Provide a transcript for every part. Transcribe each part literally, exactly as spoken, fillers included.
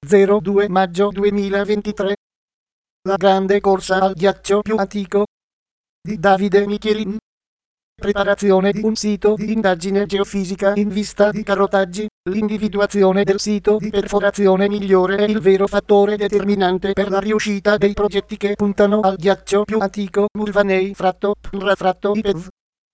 zero due maggio duemilaventitré. La grande corsa al ghiaccio più antico di Davide Michelin. Preparazione di un sito di indagine geofisica in vista di carotaggi. L'individuazione del sito di perforazione migliore è il vero fattore determinante per la riuscita dei progetti che puntano al ghiaccio più antico Mulvaney fratto fratto Ipez.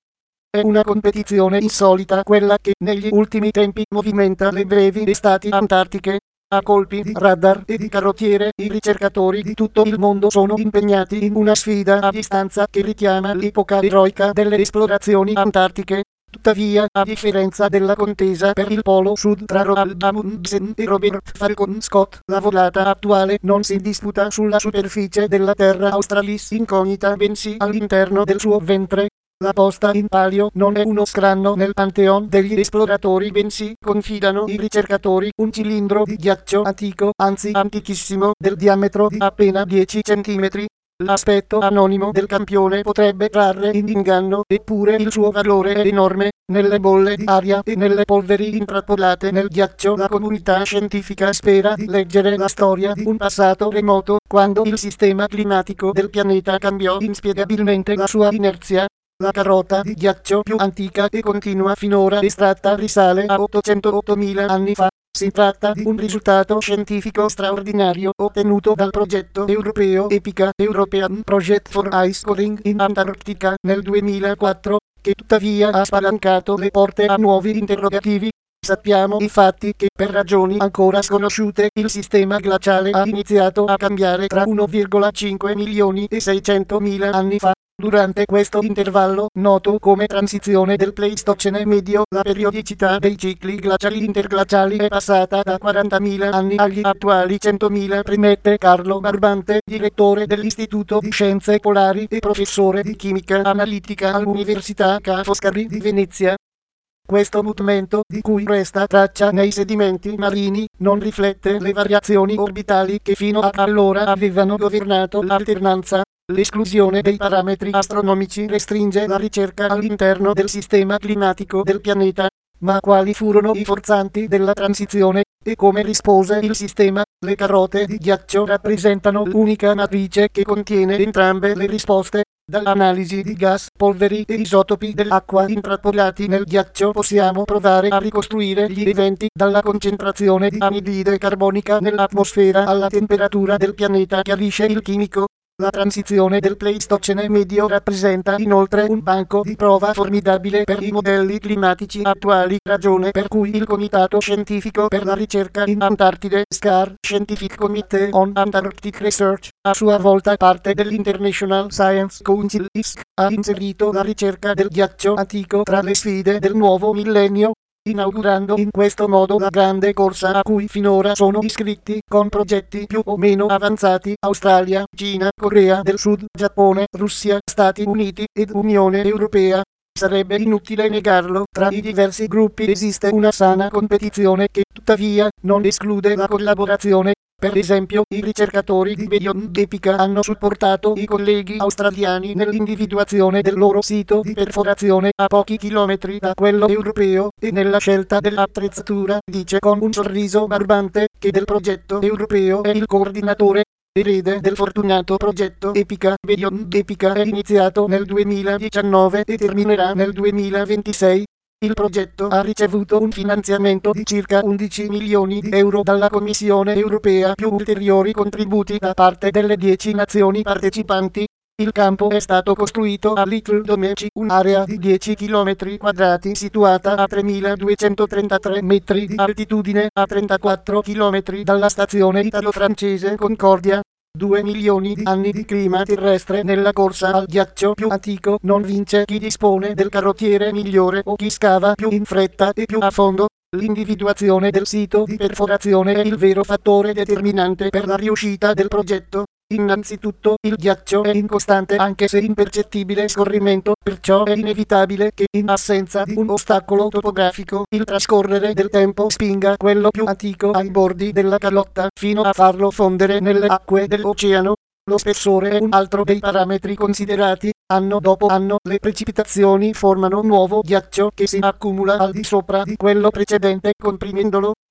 È una competizione insolita quella che negli ultimi tempi movimenta le brevi estati antartiche. A colpi di radar e di carrozziere, i ricercatori di tutto il mondo sono impegnati in una sfida a distanza che richiama l'epoca eroica delle esplorazioni antartiche. Tuttavia, a differenza della contesa per il polo sud tra Roald Amundsen e Robert Falcon Scott, la volata attuale non si disputa sulla superficie della Terra Australis incognita, bensì all'interno del suo ventre. La posta in palio non è uno scranno nel pantheon degli esploratori, bensì, confidano i ricercatori, un cilindro di ghiaccio antico, anzi antichissimo, del diametro di appena dieci centimetri. L'aspetto anonimo del campione potrebbe trarre in inganno, eppure il suo valore è enorme. Nelle bolle di aria e nelle polveri intrappolate nel ghiaccio la comunità scientifica spera di leggere la storia di un passato remoto, quando il sistema climatico del pianeta cambiò inspiegabilmente la sua inerzia. La carota di ghiaccio più antica e continua finora estratta risale a ottocentottomila anni fa. Si tratta di un risultato scientifico straordinario ottenuto dal progetto europeo EPICA European Project for Ice Coring in Antarctica nel duemilaquattro, che tuttavia ha spalancato le porte a nuovi interrogativi. Sappiamo infatti che, per ragioni ancora sconosciute, il sistema glaciale ha iniziato a cambiare tra uno virgola cinque milioni e seicentomila anni fa. Durante questo intervallo, noto come transizione del Pleistocene medio, la periodicità dei cicli glaciali interglaciali è passata da quarantamila anni agli attuali centomila, premette Carlo Barbante, direttore dell'Istituto di Scienze Polari e professore di chimica analitica all'Università Ca' Foscari di Venezia. Questo mutamento, di cui resta traccia nei sedimenti marini, non riflette le variazioni orbitali che fino ad allora avevano governato l'alternanza. L'esclusione dei parametri astronomici restringe la ricerca all'interno del sistema climatico del pianeta. Ma quali furono i forzanti della transizione, e come rispose il sistema? Le carote di ghiaccio rappresentano l'unica matrice che contiene entrambe le risposte. Dall'analisi di gas, polveri e isotopi dell'acqua intrappolati nel ghiaccio possiamo provare a ricostruire gli eventi, dalla concentrazione di anidride carbonica nell'atmosfera alla temperatura del pianeta, chiarisce il chimico. La transizione del Pleistocene medio rappresenta inoltre un banco di prova formidabile per i modelli climatici attuali, ragione per cui il Comitato Scientifico per la Ricerca in Antartide (S C A R, Scientific Committee on Antarctic Research), a sua volta parte dell'International Science Council (I S C), ha inserito la ricerca del ghiaccio antico tra le sfide del nuovo millennio, inaugurando in questo modo la grande corsa a cui finora sono iscritti, con progetti più o meno avanzati, Australia, Cina, Corea del Sud, Giappone, Russia, Stati Uniti ed Unione Europea. Sarebbe inutile negarlo, tra i diversi gruppi esiste una sana competizione che, tuttavia, non esclude la collaborazione. Per esempio, i ricercatori di Beyond EPICA hanno supportato i colleghi australiani nell'individuazione del loro sito di perforazione a pochi chilometri da quello europeo, e nella scelta dell'attrezzatura, dice con un sorriso Barbante, che del progetto europeo è il coordinatore. Erede del fortunato progetto EPICA, Beyond EPICA è iniziato nel duemiladiciannove e terminerà nel duemilaventisei. Il progetto ha ricevuto un finanziamento di circa undici milioni di euro dalla Commissione europea, più ulteriori contributi da parte delle dieci nazioni partecipanti. Il campo è stato costruito a Little Domeci, un'area di dieci chilometri quadrati situata a tremiladuecentotrentatré metri di altitudine, a trentaquattro chilometri dalla stazione italo-francese Concordia. Due milioni di anni di clima terrestre nella corsa al ghiaccio più antico non vince chi dispone del carrozziere migliore o chi scava più in fretta e più a fondo. L'individuazione del sito di perforazione è il vero fattore determinante per la riuscita del progetto. Innanzitutto, il ghiaccio è in costante anche se impercettibile scorrimento, perciò è inevitabile che, in assenza di un ostacolo topografico, il trascorrere del tempo spinga quello più antico ai bordi della calotta, fino a farlo fondere nelle acque dell'oceano. Lo spessore è un altro dei parametri considerati. Anno dopo anno, le precipitazioni formano nuovo ghiaccio che si accumula al di sopra di quello precedente, comprimendolo.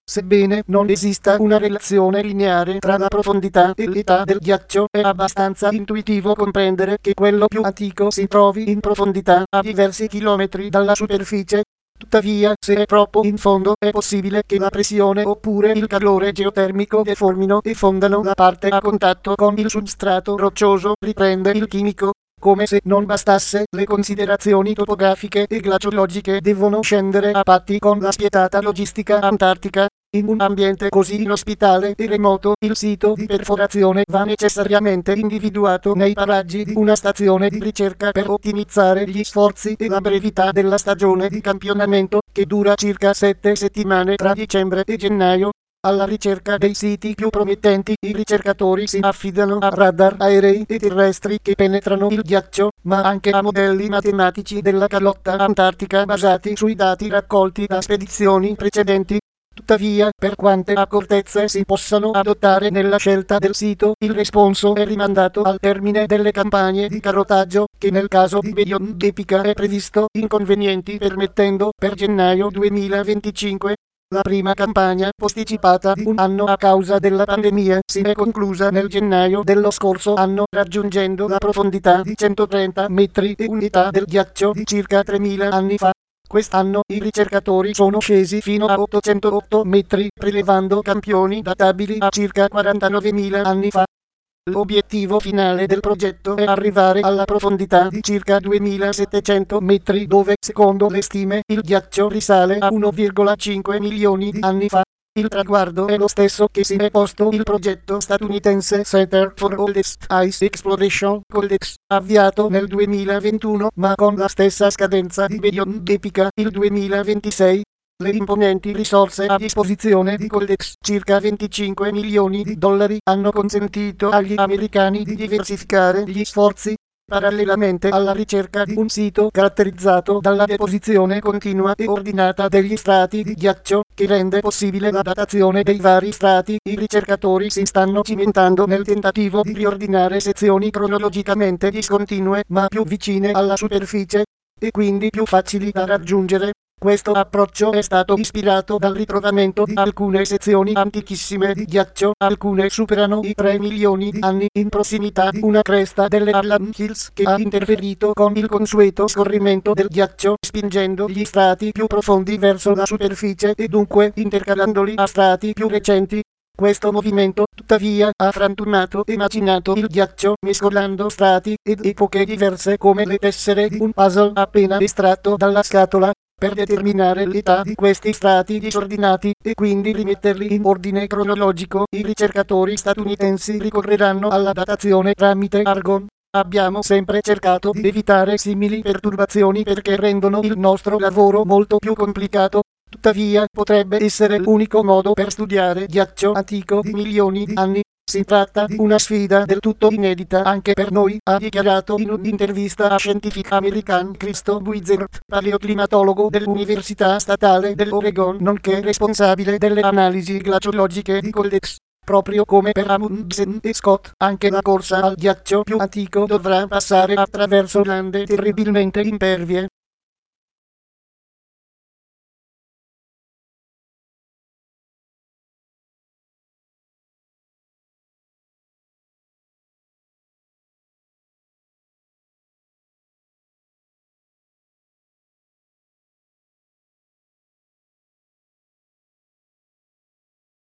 Sebbene non esista una relazione lineare tra la profondità e l'età del ghiaccio, è abbastanza intuitivo comprendere che quello più antico si trovi in profondità a diversi chilometri dalla superficie. Tuttavia, se è troppo in fondo, è possibile che la pressione oppure il calore geotermico deformino e fondano la parte a contatto con il substrato roccioso, riprende il chimico. Come se non bastasse, le considerazioni topografiche e glaciologiche devono scendere a patti con la spietata logistica antartica. In un ambiente così inospitale e remoto, il sito di perforazione va necessariamente individuato nei paraggi di una stazione di ricerca per ottimizzare gli sforzi e la brevità della stagione di campionamento, che dura circa sette settimane tra dicembre e gennaio. Alla ricerca dei siti più promettenti, i ricercatori si affidano a radar aerei e terrestri che penetrano il ghiaccio, ma anche a modelli matematici della calotta antartica basati sui dati raccolti da spedizioni precedenti. Tuttavia, per quante accortezze si possano adottare nella scelta del sito, il responso è rimandato al termine delle campagne di carrotaggio, che nel caso di Beyond Epica è previsto inconvenienti permettendo per gennaio duemilaventicinque. La prima campagna, posticipata di un anno a causa della pandemia, si è conclusa nel gennaio dello scorso anno, raggiungendo la profondità di centotrenta metri e un'età del ghiaccio di circa tremila anni fa. Quest'anno i ricercatori sono scesi fino a ottocentootto metri, prelevando campioni databili a circa quarantanovemila anni fa. L'obiettivo finale del progetto è arrivare alla profondità di circa duemilasettecento metri, dove, secondo le stime, il ghiaccio risale a uno virgola cinque milioni di anni fa. Il traguardo è lo stesso che si è posto il progetto statunitense Center for Oldest Ice Exploration, COLDEX, avviato nel duemilaventuno, ma con la stessa scadenza di Beyond Epica, il duemilaventisei. Le imponenti risorse a disposizione di COLDEX, circa venticinque milioni di dollari, hanno consentito agli americani di diversificare gli sforzi. Parallelamente alla ricerca di un sito caratterizzato dalla deposizione continua e ordinata degli strati di ghiaccio, che rende possibile la datazione dei vari strati, i ricercatori si stanno cimentando nel tentativo di riordinare sezioni cronologicamente discontinue ma più vicine alla superficie, e quindi più facili da raggiungere. Questo approccio è stato ispirato dal ritrovamento di alcune sezioni antichissime di ghiaccio, alcune superano i tre milioni di anni, in prossimità di una cresta delle Harlan Hills che ha interferito con il consueto scorrimento del ghiaccio, spingendo gli strati più profondi verso la superficie e dunque intercalandoli a strati più recenti. Questo movimento, tuttavia, ha frantumato e macinato il ghiaccio, mescolando strati ed epoche diverse come le tessere di un puzzle appena estratto dalla scatola. Per determinare l'età di questi strati disordinati, e quindi rimetterli in ordine cronologico, i ricercatori statunitensi ricorreranno alla datazione tramite argon. Abbiamo sempre cercato di evitare simili perturbazioni perché rendono il nostro lavoro molto più complicato. Tuttavia, potrebbe essere l'unico modo per studiare ghiaccio antico di milioni di anni. Si tratta di una sfida del tutto inedita anche per noi, ha dichiarato in un'intervista a Scientific American Christo Buizert, paleoclimatologo dell'Università Statale dell'Oregon, nonché responsabile delle analisi glaciologiche di COLDEX. Proprio come per Amundsen e Scott, anche la corsa al ghiaccio più antico dovrà passare attraverso lande terribilmente impervie.